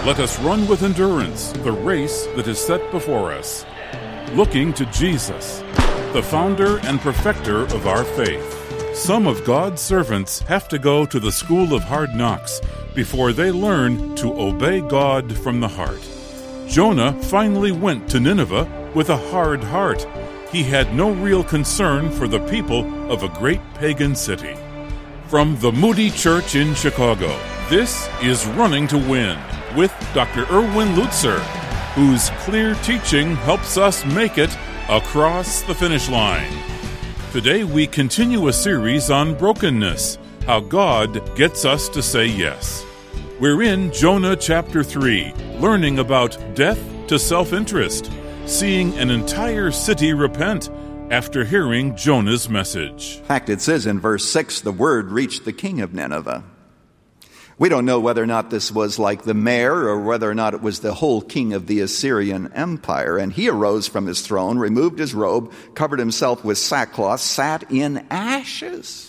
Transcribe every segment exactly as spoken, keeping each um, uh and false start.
Let us run with endurance the race that is set before us, looking to Jesus, the founder and perfecter of our faith. Some of God's servants have to go to the school of hard knocks before they learn to obey God from the heart. Jonah finally went to Nineveh with a hard heart. He had no real concern for the people of a great pagan city. From the Moody Church in Chicago, this is Running to Win with Doctor Erwin Lutzer, whose clear teaching helps us make it across the finish line. Today we continue a series on brokenness, how God gets us to say yes. We're in Jonah chapter three, learning about death to self-interest, seeing an entire city repent after hearing Jonah's message. In fact, it says in verse six, the word reached the king of Nineveh. We don't know whether or not this was like the mayor or whether or not it was the whole king of the Assyrian Empire. And he arose from his throne, removed his robe, covered himself with sackcloth, sat in ashes.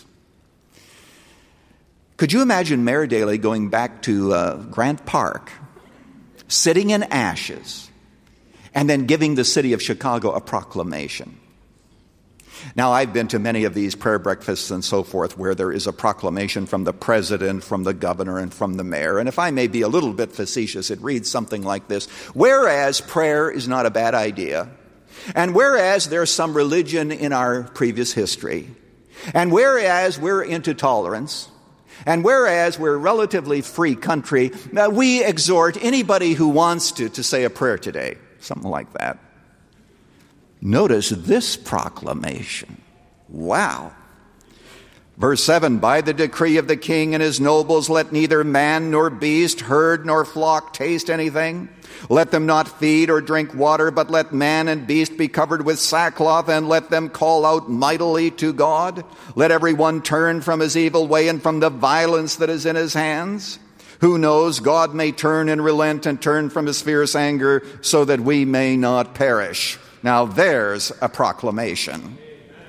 Could you imagine Mayor Daley going back to uh, Grant Park, sitting in ashes, and then giving the city of Chicago a proclamation? Now, I've been to many of these prayer breakfasts and so forth where there is a proclamation from the president, from the governor, and from the mayor. And if I may be a little bit facetious, it reads something like this. Whereas prayer is not a bad idea, and whereas there's some religion in our previous history, and whereas we're into tolerance, and whereas we're a relatively free country, we exhort anybody who wants to to say a prayer today. Something like that. Notice this proclamation. Wow. Verse seven, by the decree of the king and his nobles, let neither man nor beast, herd nor flock taste anything. Let them not feed or drink water, but let man and beast be covered with sackcloth, and let them call out mightily to God. Let everyone turn from his evil way and from the violence that is in his hands. Who knows, God may turn and relent and turn from his fierce anger so that we may not perish. Now there's a proclamation.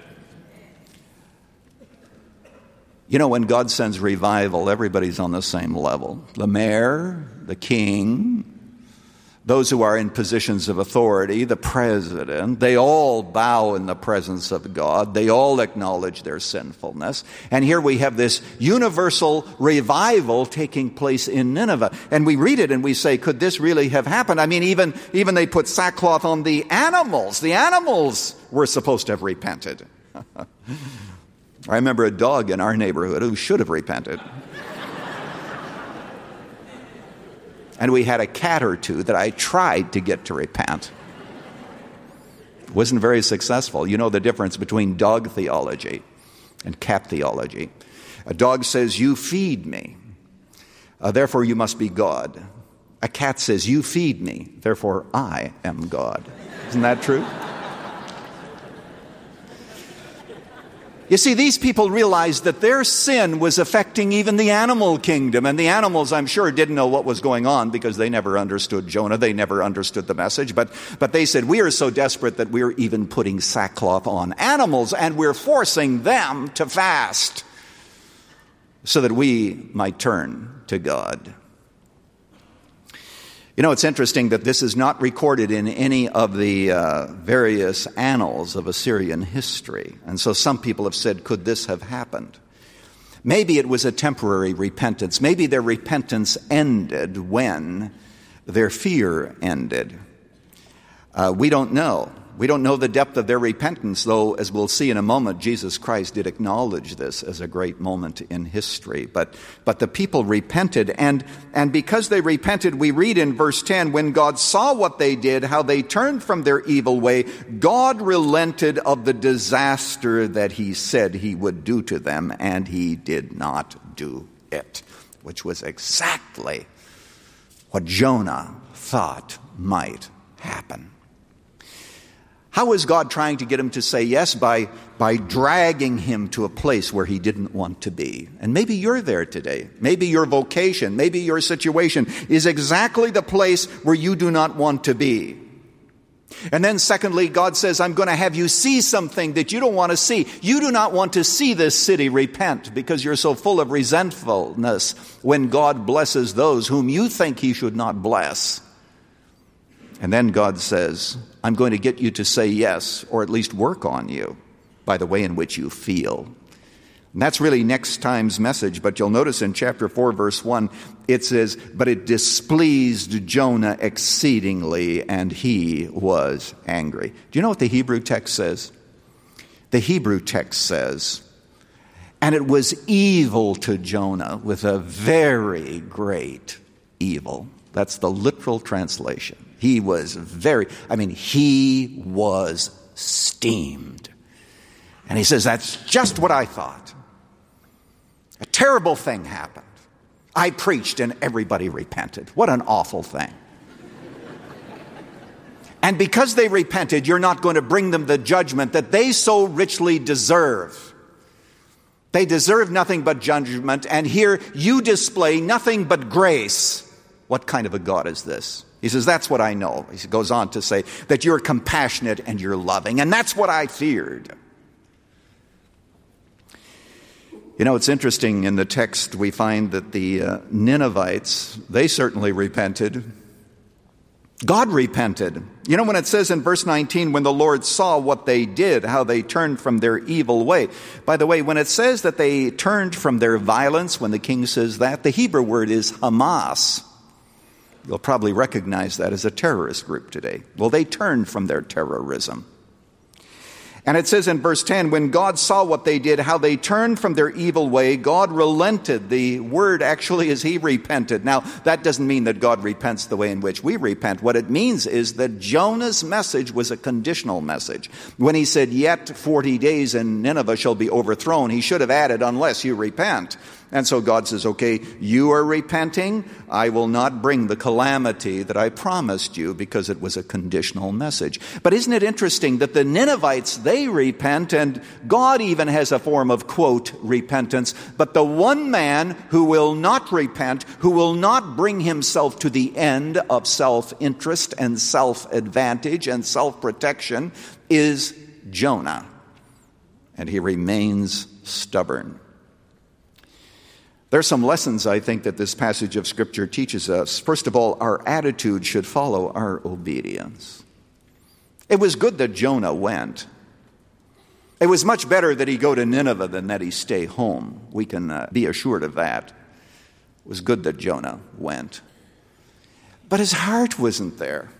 You know, when God sends revival, everybody's on the same level. The mayor, the king, those who are in positions of authority, the president, they all bow in the presence of God. They all acknowledge their sinfulness. And here we have this universal revival taking place in Nineveh. And we read it and we say, could this really have happened? I mean, even, even they put sackcloth on the animals. The animals were supposed to have repented. I remember a dog in our neighborhood who should have repented. And we had a cat or two that I tried to get to repent. Wasn't very successful. You know the difference between dog theology and cat theology. A dog says, you feed me, uh, therefore you must be God. A cat says, you feed me, therefore I am God. Isn't that true? You see, these people realized that their sin was affecting even the animal kingdom. And the animals, I'm sure, didn't know what was going on because they never understood Jonah. They never understood the message. But, but they said, we are so desperate that we're even putting sackcloth on animals and we're forcing them to fast so that we might turn to God. You know, it's interesting that this is not recorded in any of the uh, various annals of Assyrian history. And so some people have said, could this have happened? Maybe it was a temporary repentance. Maybe their repentance ended when their fear ended. Uh, we don't know. We don't know the depth of their repentance, though, as we'll see in a moment, Jesus Christ did acknowledge this as a great moment in history. But, but the people repented, and, and because they repented, we read in verse ten, when God saw what they did, how they turned from their evil way, God relented of the disaster that he said he would do to them, and he did not do it, which was exactly what Jonah thought might happen. How was God trying to get him to say yes? By, by dragging him to a place where he didn't want to be. And maybe you're there today. Maybe your vocation, maybe your situation is exactly the place where you do not want to be. And then secondly, God says, I'm going to have you see something that you don't want to see. You do not want to see this city repent because you're so full of resentfulness when God blesses those whom you think he should not bless. And then God says, I'm going to get you to say yes, or at least work on you by the way in which you feel. And that's really next time's message, but you'll notice in chapter four, verse one, it says, but it displeased Jonah exceedingly, and he was angry. Do you know what the Hebrew text says? The Hebrew text says, and it was evil to Jonah with a very great evil. That's the literal translation. He was very, I mean, he was steamed. And he says, that's just what I thought. A terrible thing happened. I preached and everybody repented. What an awful thing. And because they repented, you're not going to bring them the judgment that they so richly deserve. They deserve nothing but judgment, and here you display nothing but grace. What kind of a God is this? He says, that's what I know. He goes on to say that you're compassionate and you're loving, and that's what I feared. You know, it's interesting in the text we find that the uh, Ninevites, they certainly repented. God repented. You know, when it says in verse nineteen, when the Lord saw what they did, how they turned from their evil way. By the way, when it says that they turned from their violence, when the king says that, the Hebrew word is Hamas. You'll probably recognize that as a terrorist group today. Well, they turned from their terrorism. And it says in verse ten, when God saw what they did, how they turned from their evil way, God relented. The word actually is he repented. Now, that doesn't mean that God repents the way in which we repent. What it means is that Jonah's message was a conditional message. When he said, yet forty days and Nineveh shall be overthrown, he should have added, unless you repent. And so God says, okay, you are repenting. I will not bring the calamity that I promised you, because it was a conditional message. But isn't it interesting that the Ninevites, they repent, and God even has a form of, quote, repentance. But the one man who will not repent, who will not bring himself to the end of self-interest and self-advantage and self-protection is Jonah. And he remains stubborn. There are some lessons, I think, that this passage of Scripture teaches us. First of all, our attitude should follow our obedience. It was good that Jonah went. It was much better that he go to Nineveh than that he stay home. We can uh, be assured of that. It was good that Jonah went. But his heart wasn't there.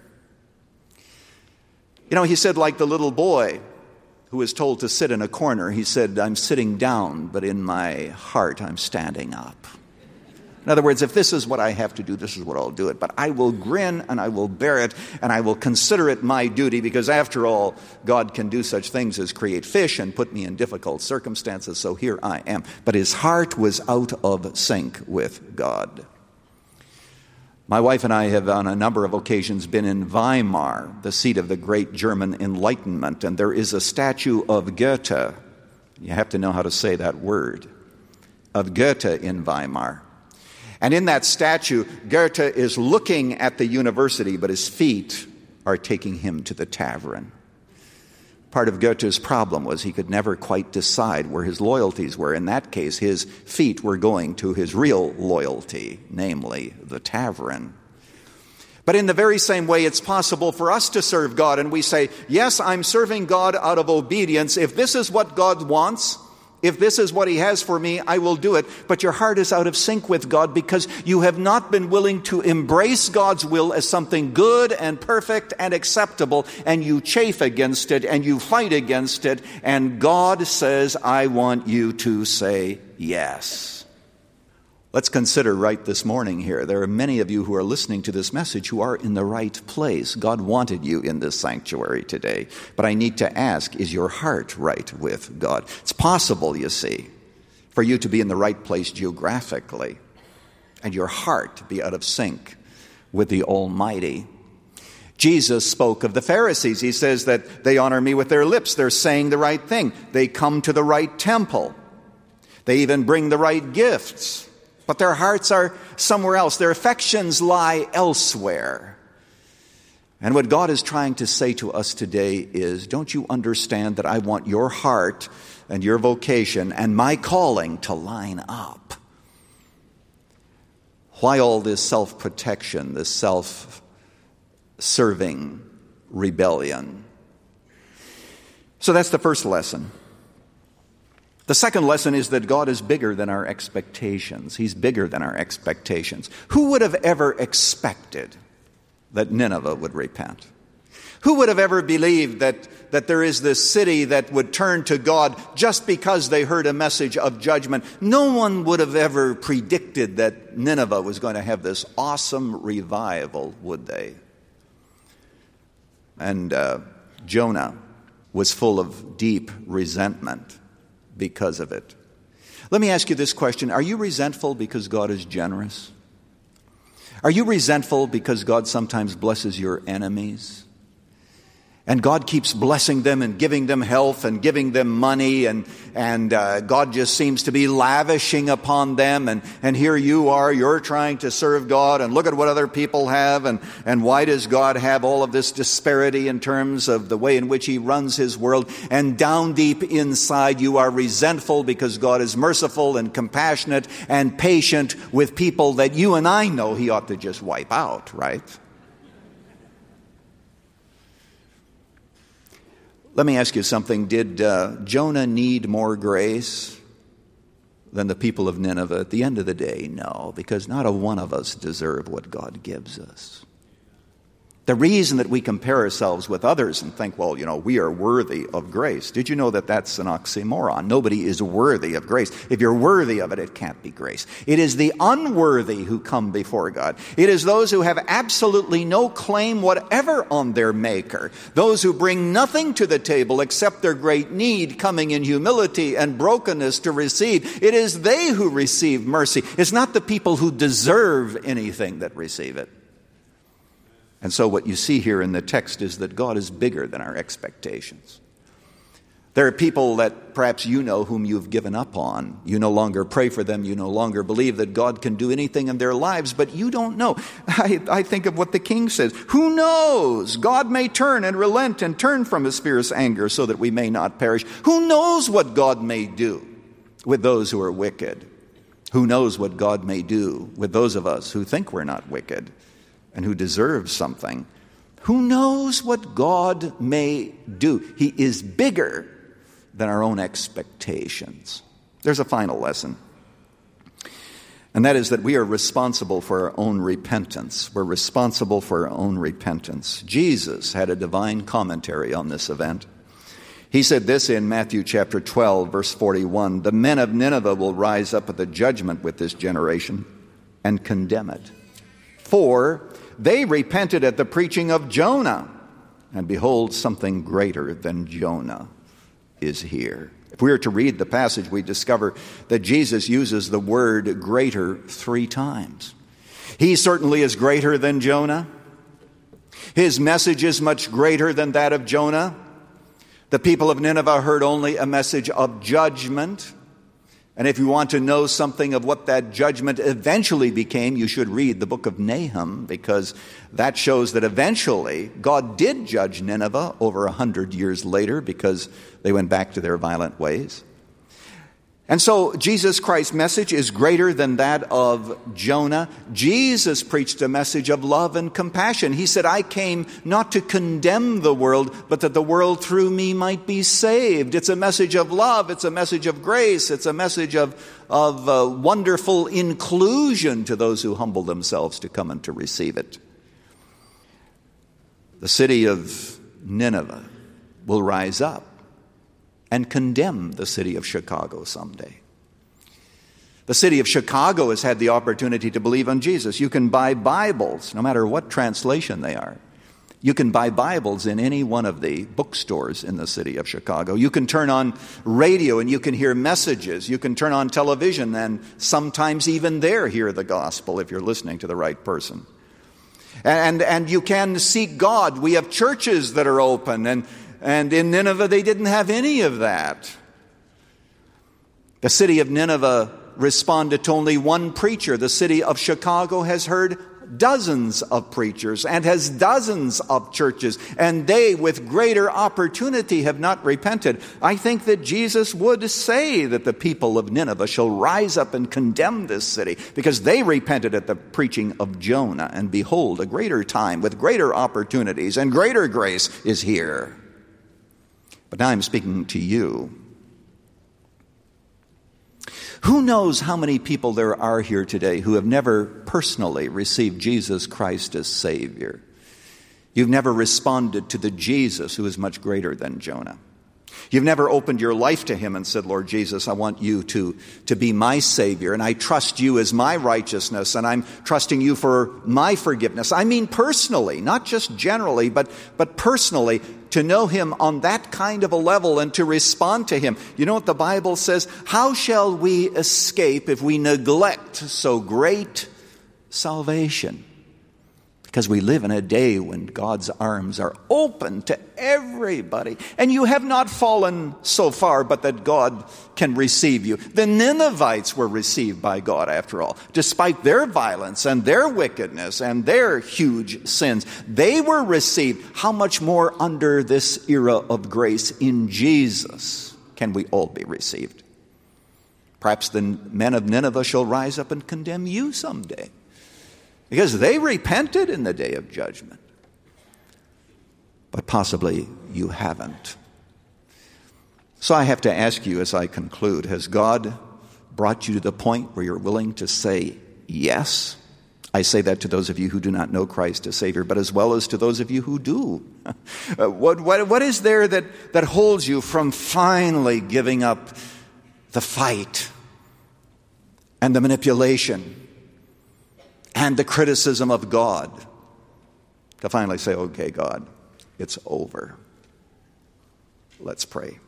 You know, he said, like the little boy who was told to sit in a corner, he said, I'm sitting down, but in my heart I'm standing up. In other words, if this is what I have to do, this is what I'll do it. But I will grin and I will bear it and I will consider it my duty, because after all, God can do such things as create fish and put me in difficult circumstances, so here I am. But his heart was out of sync with God. My wife and I have on a number of occasions been in Weimar, the seat of the great German Enlightenment, and there is a statue of Goethe. You have to know how to say that word. Of Goethe in Weimar. And in that statue, Goethe is looking at the university, but his feet are taking him to the tavern. Part of Goethe's problem was he could never quite decide where his loyalties were. In that case, his feet were going to his real loyalty, namely the tavern. But in the very same way, it's possible for us to serve God, and we say, yes, I'm serving God out of obedience. If this is what God wants, if this is what he has for me, I will do it. But your heart is out of sync with God because you have not been willing to embrace God's will as something good and perfect and acceptable, and you chafe against it and you fight against it, and God says, I want you to say yes. Let's consider right this morning here. There are many of you who are listening to this message who are in the right place. God wanted you in this sanctuary today. But I need to ask, is your heart right with God? It's possible, you see, for you to be in the right place geographically and your heart to be out of sync with the Almighty. Jesus spoke of the Pharisees. He says that they honor me with their lips. They're saying the right thing. They come to the right temple. They even bring the right gifts. But their hearts are somewhere else. Their affections lie elsewhere. And what God is trying to say to us today is, don't you understand that I want your heart and your vocation and my calling to line up? Why all this self-protection, this self-serving rebellion? So that's the first lesson. The second lesson is that God is bigger than our expectations. He's bigger than our expectations. Who would have ever expected that Nineveh would repent? Who would have ever believed that, that there is this city that would turn to God just because they heard a message of judgment? No one would have ever predicted that Nineveh was going to have this awesome revival, would they? And uh, Jonah was full of deep resentment because of it. Let me ask you this question. Are you resentful because God is generous? Are you resentful because God sometimes blesses your enemies? And God keeps blessing them and giving them health and giving them money, and and uh, God just seems to be lavishing upon them. And, and here you are, you're trying to serve God, and look at what other people have. And, and why does God have all of this disparity in terms of the way in which He runs His world? And down deep inside you are resentful because God is merciful and compassionate and patient with people that you and I know He ought to just wipe out, right? Let me ask you something. Did uh, Jonah need more grace than the people of Nineveh? At the end of the day, no, because not a one of us deserve what God gives us. The reason that we compare ourselves with others and think, well, you know, we are worthy of grace. Did you know that that's an oxymoron? Nobody is worthy of grace. If you're worthy of it, it can't be grace. It is the unworthy who come before God. It is those who have absolutely no claim whatever on their Maker. Those who bring nothing to the table except their great need, coming in humility and brokenness to receive. It is they who receive mercy. It's not the people who deserve anything that receive it. And so what you see here in the text is that God is bigger than our expectations. There are people that perhaps you know whom you've given up on. You no longer pray for them. You no longer believe that God can do anything in their lives, but you don't know. I, I think of what the king says. Who knows? God may turn and relent and turn from His fierce anger so that we may not perish. Who knows what God may do with those who are wicked? Who knows what God may do with those of us who think we're not wicked and who deserve something? Who knows what God may do? He is bigger than our own expectations. There's a final lesson, and that is that we are responsible for our own repentance. We're responsible for our own repentance. Jesus had a divine commentary on this event. He said this in Matthew chapter twelve, verse forty-one, "The men of Nineveh will rise up at the judgment with this generation and condemn it. For they repented at the preaching of Jonah, and behold, something greater than Jonah is here." If we were to read the passage, we discover that Jesus uses the word greater three times. He certainly is greater than Jonah. His message is much greater than that of Jonah. The people of Nineveh heard only a message of judgment. And if you want to know something of what that judgment eventually became, you should read the book of Nahum, because that shows that eventually God did judge Nineveh over a hundred years later because they went back to their violent ways. And so Jesus Christ's message is greater than that of Jonah. Jesus preached a message of love and compassion. He said, "I came not to condemn the world, but that the world through me might be saved." It's a message of love. It's a message of grace. It's a message of, of uh, wonderful inclusion to those who humble themselves to come and to receive it. The city of Nineveh will rise up and condemn the city of Chicago someday. The city of Chicago has had the opportunity to believe on Jesus. You can buy Bibles, no matter what translation they are. You can buy Bibles in any one of the bookstores in the city of Chicago. You can turn on radio and you can hear messages. You can turn on television and sometimes even there hear the gospel if you're listening to the right person. And, and you can seek God. We have churches that are open, and And in Nineveh, they didn't have any of that. The city of Nineveh responded to only one preacher. The city of Chicago has heard dozens of preachers and has dozens of churches, and they with greater opportunity have not repented. I think that Jesus would say that the people of Nineveh shall rise up and condemn this city because they repented at the preaching of Jonah. And behold, a greater time with greater opportunities and greater grace is here. But now I'm speaking to you. Who knows how many people there are here today who have never personally received Jesus Christ as Savior? You've never responded to the Jesus who is much greater than Jonah. You've never opened your life to him and said, Lord Jesus, I want you to, to be my Savior, and I trust you as my righteousness, and I'm trusting you for my forgiveness. I mean personally, not just generally, but, but personally, to know him on that kind of a level and to respond to him. You know what the Bible says? How shall we escape if we neglect so great salvation? Because we live in a day when God's arms are open to everybody. And you have not fallen so far but that God can receive you. The Ninevites were received by God after all. Despite their violence and their wickedness and their huge sins, they were received. How much more under this era of grace in Jesus can we all be received? Perhaps the men of Nineveh shall rise up and condemn you someday, because they repented in the day of judgment. But possibly you haven't. So I have to ask you as I conclude, has God brought you to the point where you're willing to say yes? I say that to those of you who do not know Christ as Savior, but as well as to those of you who do. what, what, what is there that, that holds you from finally giving up the fight and the manipulation and the criticism of God, to finally say, okay, God, it's over. Let's pray.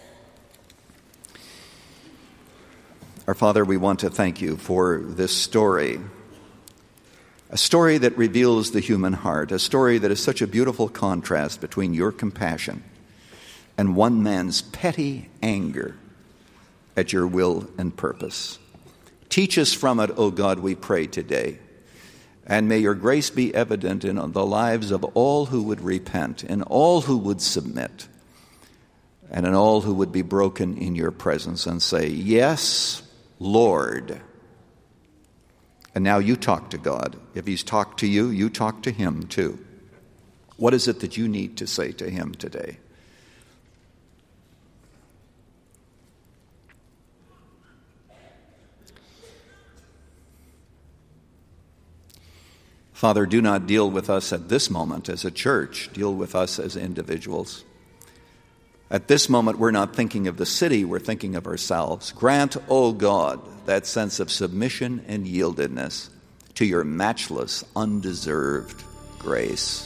Our Father, we want to thank you for this story, a story that reveals the human heart, a story that is such a beautiful contrast between your compassion and one man's petty anger at your will and purpose. Teach us from it, O God, we pray today. And may your grace be evident in the lives of all who would repent, in all who would submit, and in all who would be broken in your presence and say, yes, Lord. And now you talk to God. If he's talked to you, you talk to him too. What is it that you need to say to him today? Father, do not deal with us at this moment as a church. Deal with us as individuals. At this moment, we're not thinking of the city, we're thinking of ourselves. Grant, O God, that sense of submission and yieldedness to your matchless, undeserved grace.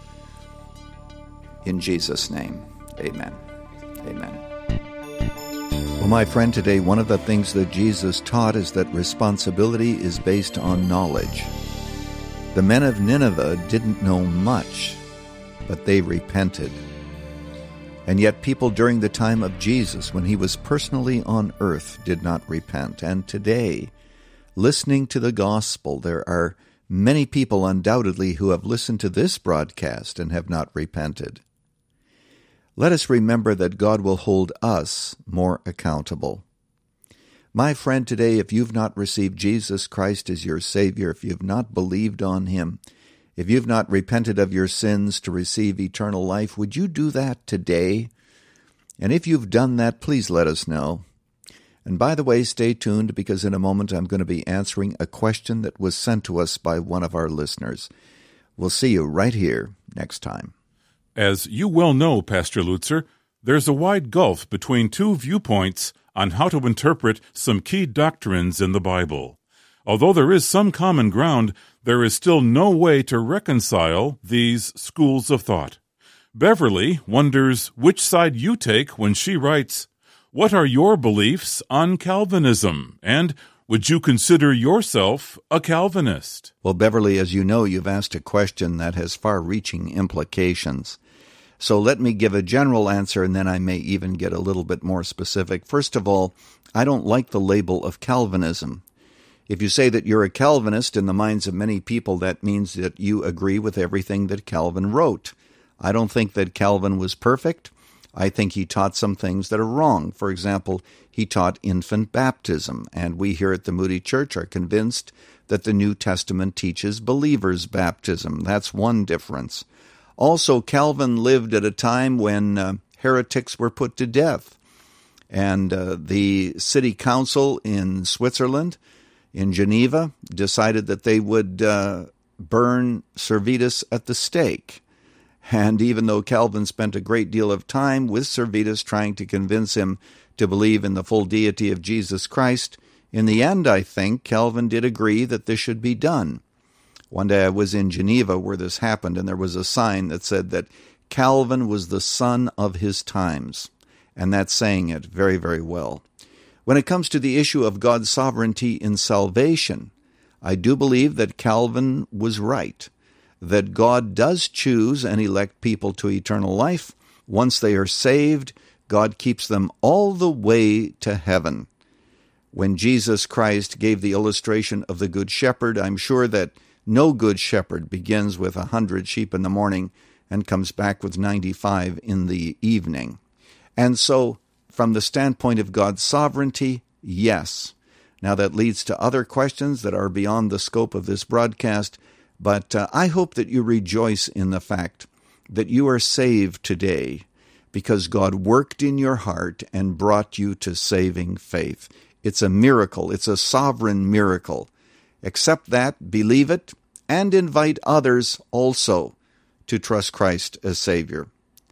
In Jesus' name, amen. Amen. Well, my friend, today, one of the things that Jesus taught is that responsibility is based on knowledge. The men of Nineveh didn't know much, but they repented. And yet people during the time of Jesus, when he was personally on earth, did not repent. And today, listening to the gospel, there are many people undoubtedly who have listened to this broadcast and have not repented. Let us remember that God will hold us more accountable. My friend, today, if you've not received Jesus Christ as your Savior, if you've not believed on him, if you've not repented of your sins to receive eternal life, would you do that today? And if you've done that, please let us know. And by the way, stay tuned, because in a moment I'm going to be answering a question that was sent to us by one of our listeners. We'll see you right here next time. As you well know, Pastor Lutzer, there's a wide gulf between two viewpoints on how to interpret some key doctrines in the Bible. Although there is some common ground, there is still no way to reconcile these schools of thought. Beverly wonders which side you take when she writes, "What are your beliefs on Calvinism? And would you consider yourself a Calvinist?" Well, Beverly, as you know, you've asked a question that has far-reaching implications. So let me give a general answer, and then I may even get a little bit more specific. First of all, I don't like the label of Calvinism. If you say that you're a Calvinist in the minds of many people, that means that you agree with everything that Calvin wrote. I don't think that Calvin was perfect. I think he taught some things that are wrong. For example, he taught infant baptism, and we here at the Moody Church are convinced that the New Testament teaches believers' baptism. That's one difference. Also, Calvin lived at a time when uh, heretics were put to death, and uh, the city council in Switzerland, in Geneva, decided that they would uh, burn Servetus at the stake. And even though Calvin spent a great deal of time with Servetus trying to convince him to believe in the full deity of Jesus Christ, in the end, I think, Calvin did agree that this should be done. One day I was in Geneva where this happened, and there was a sign that said that Calvin was the son of his times. And that's saying it very, very well. When it comes to the issue of God's sovereignty in salvation, I do believe that Calvin was right, that God does choose and elect people to eternal life. Once they are saved, God keeps them all the way to heaven. When Jesus Christ gave the illustration of the Good Shepherd, I'm sure that no good shepherd begins with a hundred sheep in the morning and comes back with ninety-five in the evening. And so, from the standpoint of God's sovereignty, yes. Now that leads to other questions that are beyond the scope of this broadcast, but uh, I hope that you rejoice in the fact that you are saved today because God worked in your heart and brought you to saving faith. It's a miracle. It's a sovereign miracle. Accept that, believe it, and invite others also to trust Christ as Savior.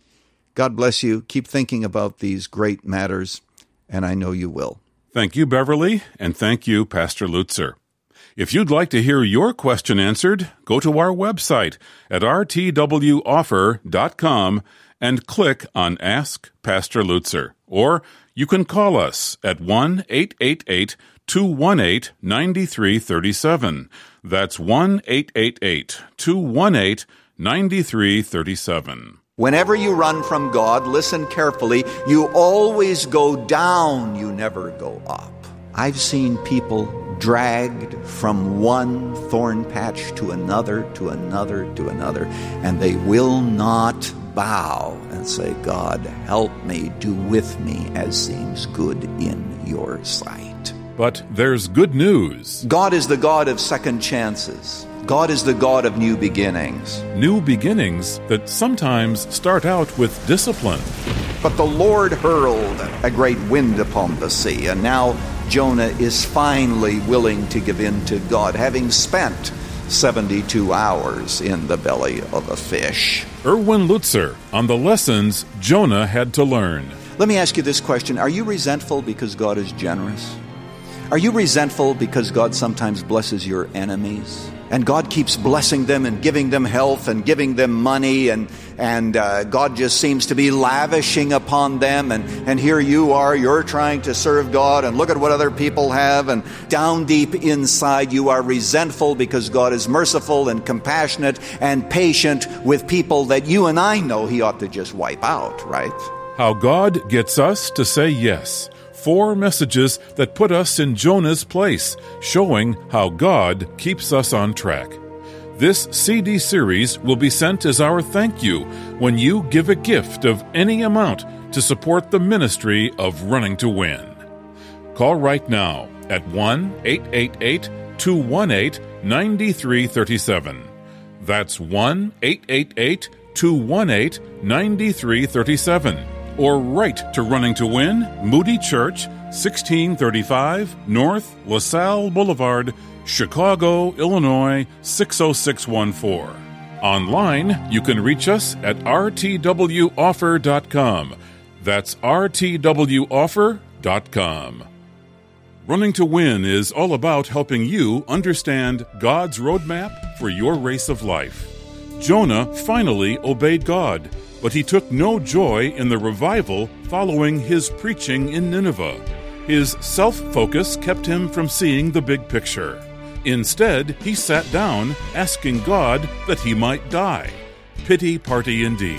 God bless you. Keep thinking about these great matters, and I know you will. Thank you, Beverly, and thank you, Pastor Lutzer. If you'd like to hear your question answered, go to our website at r t w offer dot com and click on Ask Pastor Lutzer. Or you can call us at one eight eight eight, two one eight, nine three three seven. That's one eight eight eight, two one eight, nine three three seven. Whenever you run from God, listen carefully. You always go down, you never go up. I've seen people dragged from one thorn patch to another, to another, to another, and they will not bow and say, God, help me, do with me as seems good in your sight. But there's good news. God is the God of second chances. God is the God of new beginnings. New beginnings that sometimes start out with discipline. But the Lord hurled a great wind upon the sea, and now Jonah is finally willing to give in to God, having spent seventy-two hours in the belly of a fish. Erwin Lutzer on the lessons Jonah had to learn. Let me ask you this question. Are you resentful because God is generous? Are you resentful because God sometimes blesses your enemies? And God keeps blessing them and giving them health and giving them money, and and uh, God just seems to be lavishing upon them. And, and here you are, you're trying to serve God, and look at what other people have. And down deep inside you are resentful because God is merciful and compassionate and patient with people that you and I know He ought to just wipe out, right? How God gets us to say yes. Four messages that put us in Jonah's place, showing how God keeps us on track. This C D series will be sent as our thank you when you give a gift of any amount to support the ministry of Running to Win. Call right now at one eight eight eight, two one eight, nine three three seven. That's one eight eight eight, two one eight, nine three three seven. Or write to Running to Win, Moody Church, sixteen thirty-five North LaSalle Boulevard, Chicago, Illinois, six oh six one four. Online, you can reach us at r t w offer dot com. That's r t w offer dot com. Running to Win is all about helping you understand God's roadmap for your race of life. Jonah finally obeyed God, but he took no joy in the revival following his preaching in Nineveh. His self-focus kept him from seeing the big picture. Instead, he sat down, asking God that he might die. Pity party indeed.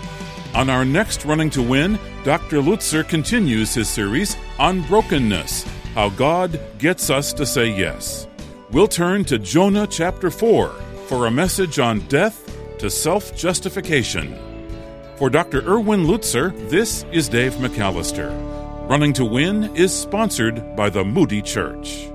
On our next Running to Win, Doctor Lutzer continues his series on brokenness. how God gets us to say yes. We'll turn to Jonah chapter four for a message on death to self-justification. For Doctor Erwin Lutzer, this is Dave McAllister. Running to Win is sponsored by the Moody Church.